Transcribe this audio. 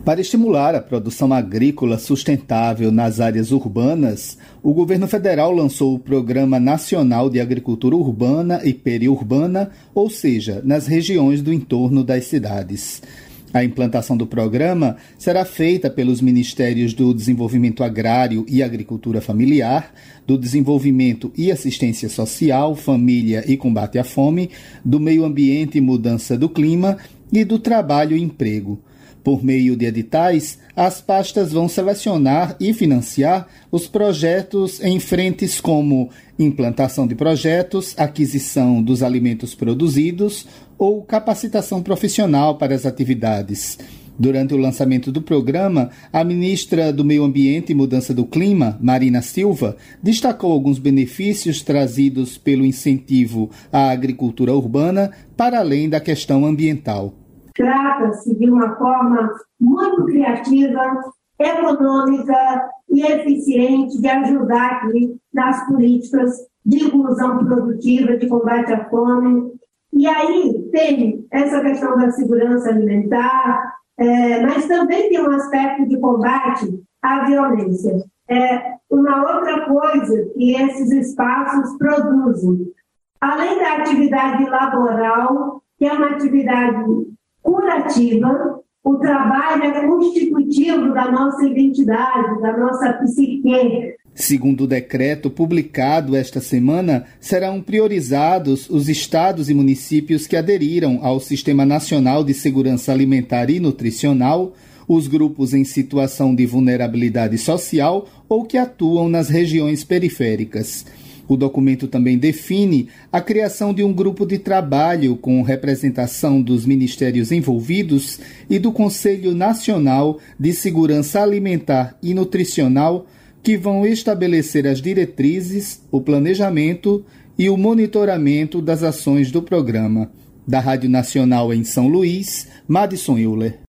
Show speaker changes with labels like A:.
A: Para estimular a produção agrícola sustentável nas áreas urbanas, o governo federal lançou o Programa Nacional de Agricultura Urbana e Periurbana, ou seja, nas regiões do entorno das cidades. A implantação do programa será feita pelos Ministérios do Desenvolvimento Agrário e Agricultura Familiar, do Desenvolvimento e Assistência Social, Família e Combate à Fome, do Meio Ambiente e Mudança do Clima e do Trabalho e Emprego. Por meio de editais, as pastas vão selecionar e financiar os projetos em frentes como implantação de projetos, aquisição dos alimentos produzidos ou capacitação profissional para as atividades. Durante o lançamento do programa, a ministra do Meio Ambiente e Mudança do Clima, Marina Silva, destacou alguns benefícios trazidos pelo incentivo à agricultura urbana para além da questão ambiental.
B: Trata-se de uma forma muito criativa, econômica e eficiente de ajudar aqui nas políticas de inclusão produtiva, de combate à fome. E aí tem essa questão da segurança alimentar, mas também tem um aspecto de combate à violência. Uma outra coisa que esses espaços produzem, além da atividade laboral, que é uma atividade curativa, o trabalho é constitutivo da nossa identidade, da nossa psique.
A: Segundo o decreto publicado esta semana, serão priorizados os estados e municípios que aderiram ao Sistema Nacional de Segurança Alimentar e Nutricional, os grupos em situação de vulnerabilidade social ou que atuam nas regiões periféricas. O documento também define a criação de um grupo de trabalho com representação dos ministérios envolvidos e do Conselho Nacional de Segurança Alimentar e Nutricional, que vão estabelecer as diretrizes, o planejamento e o monitoramento das ações do programa. Da Rádio Nacional em São Luís, Madison Euler.